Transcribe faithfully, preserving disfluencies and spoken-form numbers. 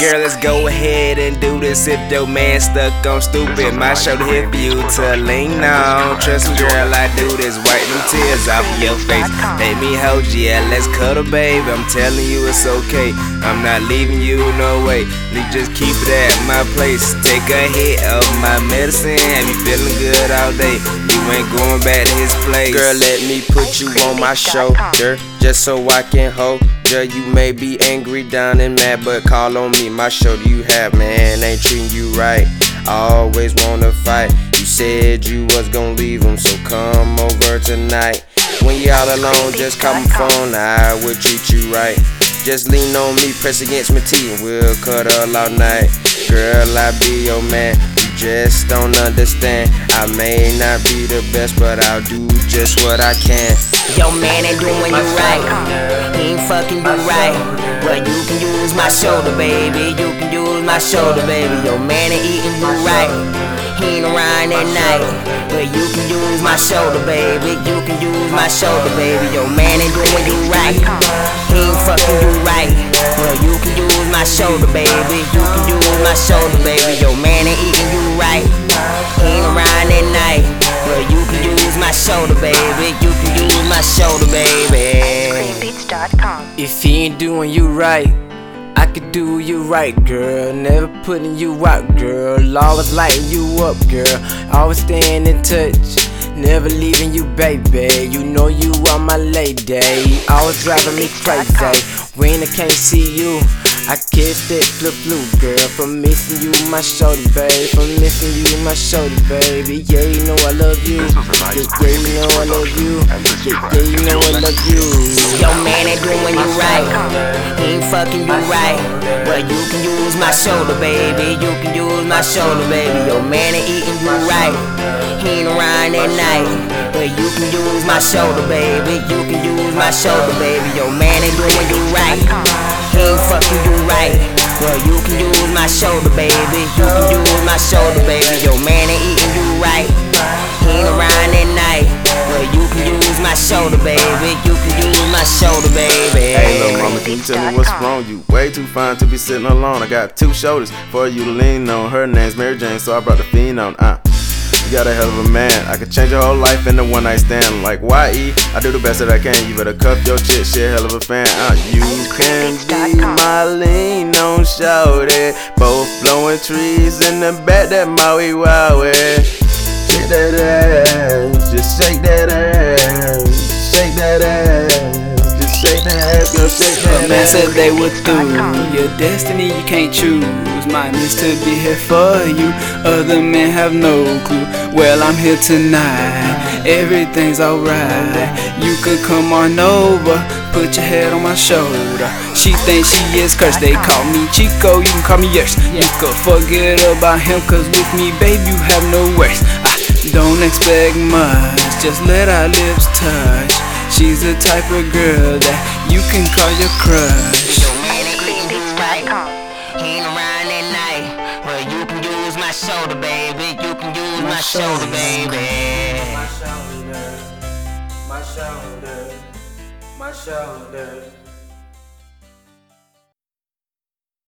Girl, let's go ahead and do this. If your man stuck on stupid, my shoulder here for you to lean on. Trust me, girl, I do this. Wipe them tears off of your face. Let me hold you, yeah, let's cuddle, baby. I'm telling you it's okay. I'm not leaving you, no way. You just keep it at my place. Take a hit of my medicine. Have you feeling good all day? You ain't going back to his place. Girl, let me put you on my shoulder, just so I can hold you. You may be angry, down and mad, but call on me. My shoulder you have, man, ain't treating you right. I always wanna fight. You said you was gonna leave him, so come over tonight. When you all alone, just call my phone, I will treat you right. Just lean on me, press against my teeth, and we'll cuddle all night. Girl, I be your man, you just don't understand. I may not be the best, but I'll do just what I can. Your man ain't doing you right, he ain't fucking you right. Well, you can use my shoulder, baby, you can use my shoulder, baby. Your man ain't eating you right, he ain't around at night. Well, you can use my shoulder, baby, you can use my shoulder, baby. Your man ain't doing you right, he ain't fucking you right. Well, you can use my shoulder, baby, you can use my shoulder, baby. Your man ain't eating you right, he ain't around at night. Well, you can use my shoulder, baby, you can use my shoulder, baby. cream beats dot com. If he ain't doing you right, I could do you right, girl. Never putting you out, girl. Always lighting you up, girl. Always staying in touch, never leaving you, baby. You know you are my lady. Always driving me crazy. When I can't see you, I kiss that flip blue, girl. From missing you, my shoulder, babe. From missing you, my shoulder, baby. Yeah, you know I love you. Yeah, yeah, you know I love you. Yeah, yeah, you know I love you. Your man ain't doing you right, he ain't fucking you right. Well, you can use my shoulder, baby, you can use my shoulder, baby. Your man ain't eating you right, he ain't around at night. Well, you can use my shoulder, baby, you can use my shoulder, baby. Your man ain't doing you right, he ain't fucking you right. Well, you can use my shoulder, baby, you can use my shoulder, baby. Your man ain't eating you right, he ain't around at night. Well, you can use my shoulder, baby, you can use my shoulder, baby. Hey, little mama, can you tell me what's wrong? You way too fine to be sitting alone. I got two shoulders for you to lean on. Her name's Mary Jane, so I brought the fiend on. Uh, you got a hell of a man. I could change your whole life in a one night stand. Like Y E, I do the best that I can. You better cuff your chick, she a hell of a fan. Uh, you can be my lean on shoulders. Both blowing trees in the back that Maui Wowie. Shake that ass, just shake that ass, shake that ass, just shake that ass, girl, shake that ass. A man said they were through. Your destiny you can't choose. Mine is to be here for you. Other men have no clue. Well, I'm here tonight. Everything's alright. You could come on over. Put your head on my shoulder. She thinks she is cursed. They call me Chico. You can call me yours. You could forget about him, cause with me, babe, you have no worries. Don't expect much, just let our lips touch. She's the type of girl that you can call your crush. Your man ain't cream beats dot com. He ain't around at night. Well, you can use my shoulder, baby, you can use my shoulder, baby. My shoulder, my shoulder, my shoulder.